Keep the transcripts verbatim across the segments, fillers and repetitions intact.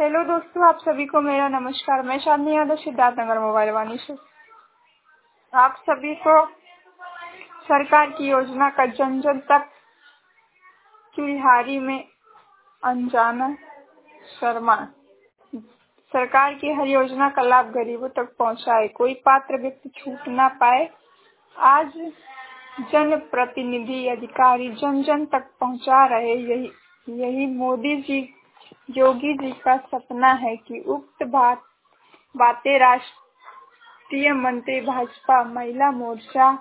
Hello दोस्तों, आप सभी को मेरा नमस्कार। मैं चांदनी यादव, सिद्धार्थ नगर मोबाइल वाणी से। आप सभी को सरकार की योजना का जन जन तक चुरिहारी में अनजाना शर्मा। सरकार की हर योजना का लाभ गरीबों तक पहुंचाए, कोई पात्र व्यक्ति छूट ना पाए। आज जन प्रतिनिधि अधिकारी जन जन तक पहुंचा रहे, यही यही मोदी जी योगी जी का सपना है कि उक्त बात बातें राष्ट्रीय मंत्री भाजपा महिला मोर्चा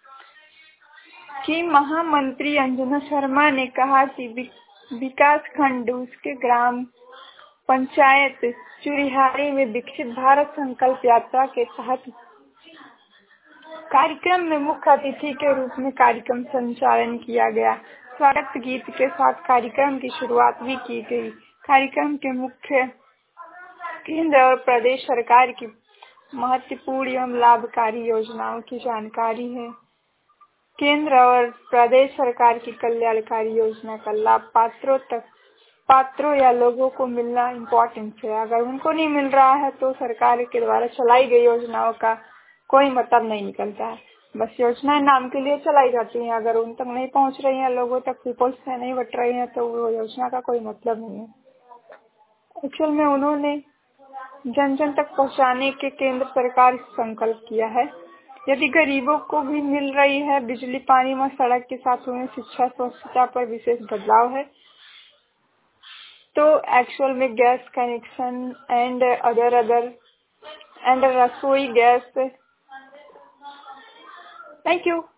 की महामंत्री अंजना शर्मा ने कहा कि विकास खंड उसके ग्राम पंचायत चुरिहारी में विकसित भारत संकल्प यात्रा के तहत कार्यक्रम में मुख्य अतिथि के रूप में कार्यक्रम संचालन किया गया। स्वागत गीत के साथ कार्यक्रम की शुरुआत भी की गई। कार्यक्रम के मुख्य केंद्र और प्रदेश सरकार की महत्वपूर्ण एवं लाभकारी योजनाओं की जानकारी है। केंद्र और प्रदेश सरकार की कल्याणकारी योजना का लाभ पात्रों तक पात्रों या लोगों को मिलना इम्पोर्टेंट है। अगर उनको नहीं मिल रहा है तो सरकार के द्वारा चलाई गई योजनाओं का कोई मतलब नहीं निकलता है। बस योजनाएं नाम के लिए चलाई जाती हैं। अगर उन तक नहीं पहुंच रही हैं, लोगों तक पीपल्स से नहीं बट रही हैं, तो वो योजना का कोई मतलब नहीं है। एक्चुअल में उन्होंने जन जन तक पहुंचाने के केंद्र सरकार संकल्प किया है। यदि गरीबों को भी मिल रही है बिजली, पानी व सड़क के साथ उन्हें शिक्षा स्वच्छता पर विशेष बदलाव है, तो एक्चुअल में gas connection and other other and रसोई गैस। Thank you.